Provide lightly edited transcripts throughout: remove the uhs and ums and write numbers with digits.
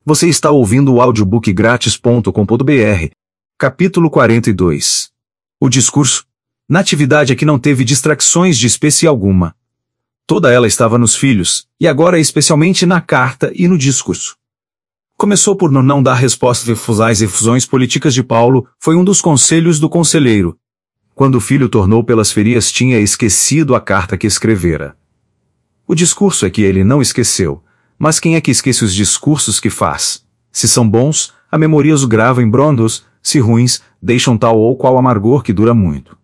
Você está ouvindo o audiobookgratis.com.br. Capítulo 42. O discurso. Natividade é que não teve distrações de espécie alguma. Toda ela estava nos filhos, e agora especialmente na carta e no discurso. Começou por não dar respostas às efusões políticas de Paulo, foi um dos conselhos do conselheiro. Quando o filho tornou pelas ferias tinha esquecido a carta que escrevera. O discurso é que ele não esqueceu, mas quem é que esquece os discursos que faz? Se são bons, a memória os grava em brondos, se ruins, deixam tal ou qual amargor que dura muito.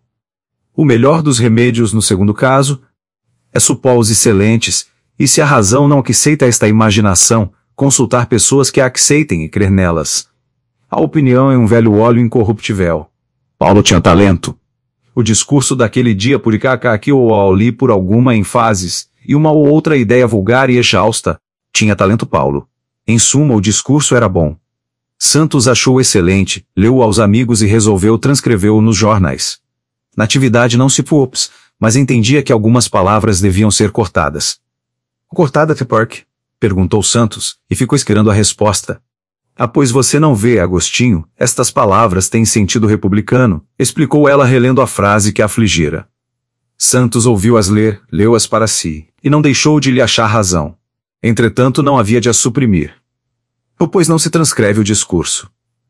O melhor dos remédios no segundo caso é supor os excelentes, e se a razão não aceita esta imaginação, consultar pessoas que a aceitem e crer nelas. A opinião é um velho óleo incorruptível. Paulo tinha talento. O discurso daquele dia por aqui ou ali por alguma ênfases, e uma ou outra ideia vulgar e exausta, tinha talento Paulo. Em suma, o discurso era bom. Santos achou excelente, leu-o aos amigos e resolveu transcrevê-o nos jornais. Natividade não se pôs, mas entendia que algumas palavras deviam ser cortadas. Cortada de por quê? Perguntou Santos, e ficou esperando a resposta. Pois você não vê, Agostinho, estas palavras têm sentido republicano, explicou ela relendo a frase que a afligira. Santos ouviu-as ler, leu-as para si, e não deixou de lhe achar razão. Entretanto, não havia de as suprimir. Pois não se transcreve o discurso.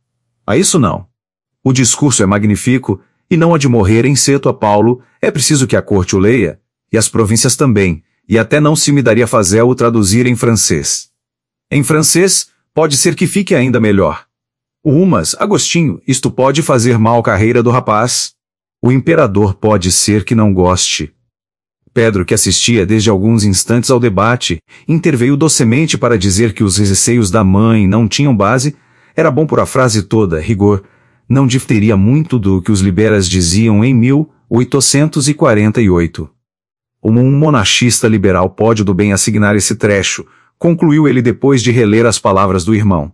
A isso não. O discurso é magnífico, e não há de morrer em seto a Paulo, é preciso que a corte o leia, e as províncias também, e até não se me daria fazer o traduzir em francês. Em francês, pode ser que fique ainda melhor. Mas, Agostinho, isto pode fazer mal à carreira do rapaz? O imperador pode ser que não goste. Pedro, que assistia desde alguns instantes ao debate, interveio docemente para dizer que os receios da mãe não tinham base, era bom por a frase toda, rigor, não diferia muito do que os liberais diziam em 1848. Um monarquista liberal pode do bem assignar esse trecho, concluiu ele depois de reler as palavras do irmão.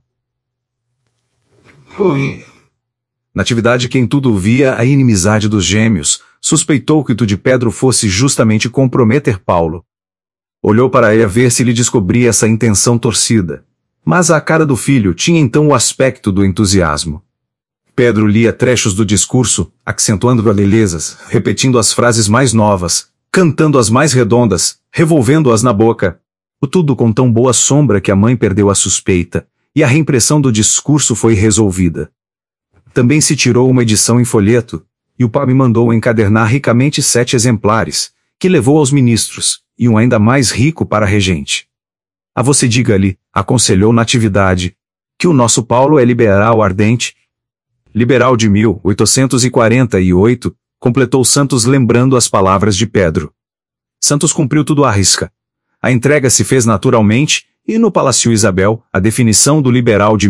Natividade, que em tudo via a inimizade dos gêmeos, suspeitou que o de Pedro fosse justamente comprometer Paulo. Olhou para ele a ver se lhe descobria essa intenção torcida. Mas a cara do filho tinha então o aspecto do entusiasmo. Pedro lia trechos do discurso, acentuando belezas, repetindo as frases mais novas, cantando as mais redondas, revolvendo-as na boca. O tudo com tão boa sombra que a mãe perdeu a suspeita, e a reimpressão do discurso foi resolvida. Também se tirou uma edição em folheto, e o pai me mandou encadernar ricamente 7 exemplares, que levou aos ministros, e um ainda mais rico para a regente. Você diga-lhe, aconselhou Natividade, que o nosso Paulo é liberal ardente. Liberal de 1848, completou Santos lembrando as palavras de Pedro. Santos cumpriu tudo à risca. A entrega se fez naturalmente, e no Palácio Isabel, a definição do liberal de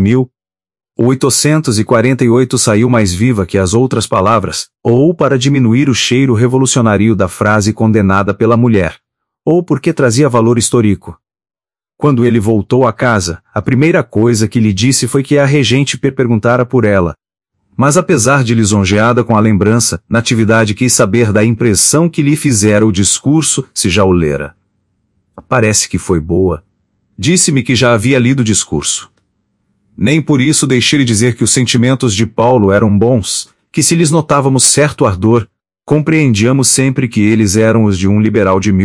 1848 saiu mais viva que as outras palavras, ou para diminuir o cheiro revolucionário da frase condenada pela mulher, ou porque trazia valor histórico. Quando ele voltou a casa, a primeira coisa que lhe disse foi que a regente perguntara por ela. Mas apesar de lisonjeada com a lembrança, Natividade quis saber da impressão que lhe fizera o discurso, se já o lera. Parece que foi boa. Disse-me que já havia lido o discurso. Nem por isso deixei-lhe dizer que os sentimentos de Paulo eram bons, que se lhes notávamos certo ardor, compreendíamos sempre que eles eram os de um liberal de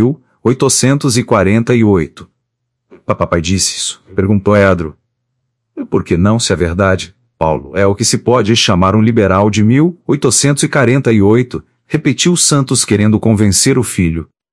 1848. Papai disse isso, perguntou Pedro. Por que não, se é verdade? Paulo é o que se pode chamar um liberal de 1848, repetiu Santos querendo convencer o filho.